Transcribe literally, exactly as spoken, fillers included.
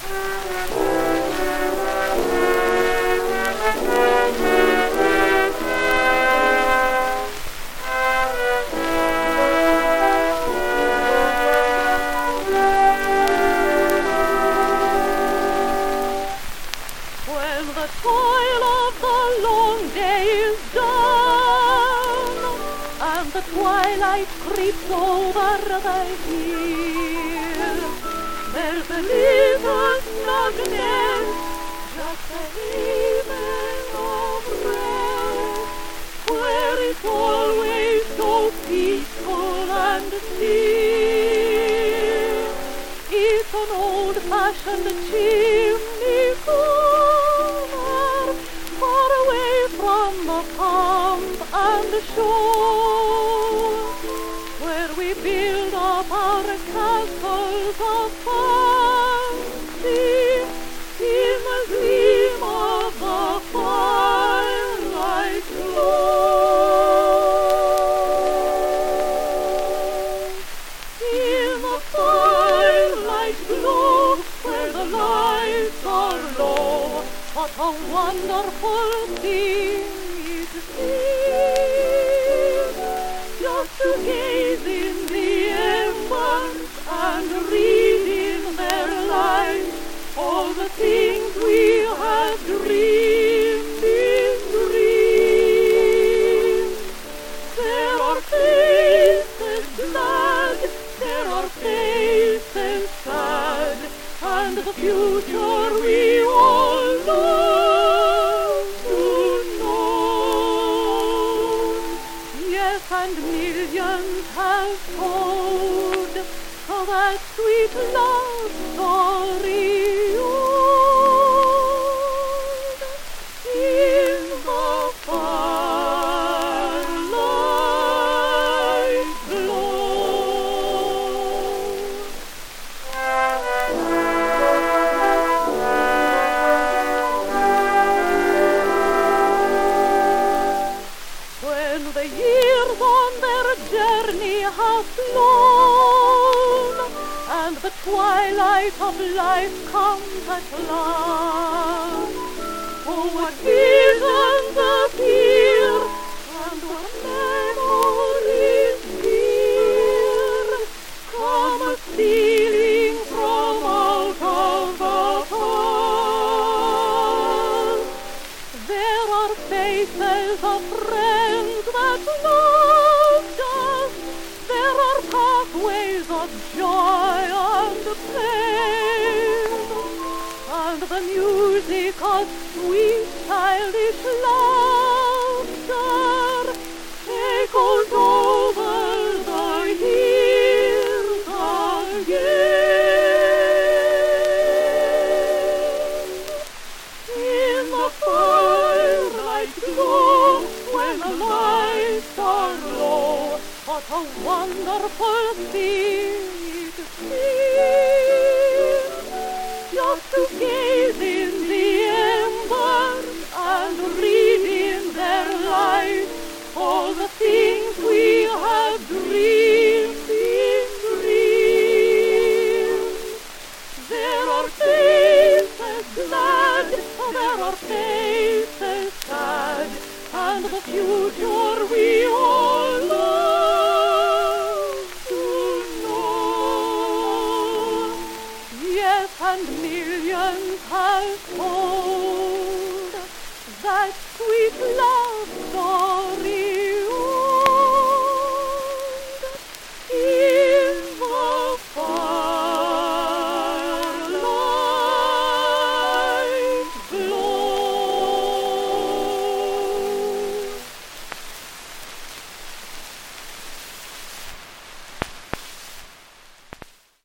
toil of the long day is done, and the twilight creeps over the hills. There's a little snug nest, just a haven of rest, where it's always so peaceful and still. It's an old-fashioned chimney corner, far away from the pump and the shore, where we build up our castles of fancy in the gleam of the firelight glow. In the firelight glow, where the lights are low, what a wonderful thing it is, just to gaze in the embers and read in their light all the things we have dreamed in dreams. There are faces glad, there are faces sad, and the future we all long to know. Yes, and millions have told that sweet love story old in the firelight glow. When the years on their journey have flown, and the twilight of life comes at last, oh, what visions appear, and what memories dear come stealing from out of the past. There are faces of friends that loved us, there are pathways of joy and pain, and the music of sweet childish laughter echoes over the hills again. In the firelight glow, when the lights are low, what a wonderful thing it is, just to gaze in the embers and read in their light all the things we have dreamed in dreams. There are faces glad, there are faces sad, and the future we all long to know. Yes, and millions have told that sweet love story